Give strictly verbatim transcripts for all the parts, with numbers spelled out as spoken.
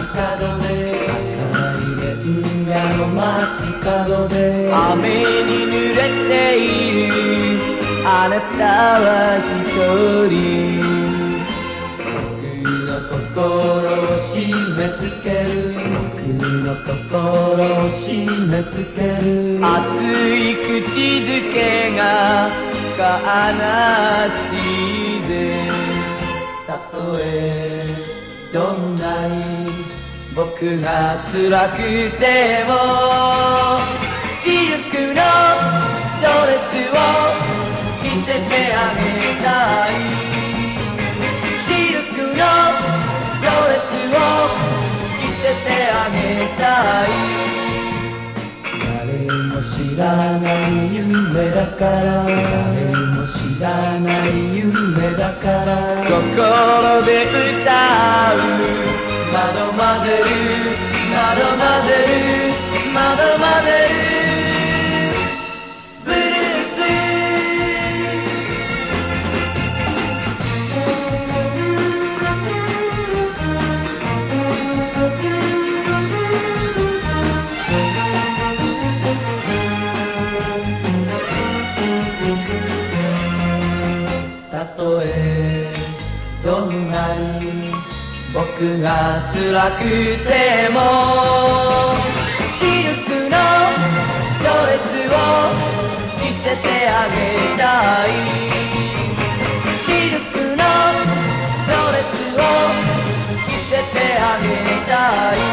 角で赤いレンガの街角で雨に濡れているあなたは一人僕の心を締め付ける僕の心を締め付ける熱い口づけが悲しいぜたとえどんなに僕が辛くてもシルクのドレスを見せてあげたいシルクのドレスを見せてあげたい誰も知らない夢だから誰も知らない夢だから心で歌うマドマゼルマドマゼルマドマゼルブルースたとえどんなに僕が辛くてもシルクのドレスを見せてあげたいシルクのドレスを見せてあげたい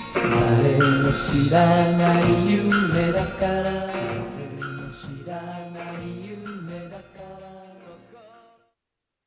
誰も知らない夢だから誰も知らない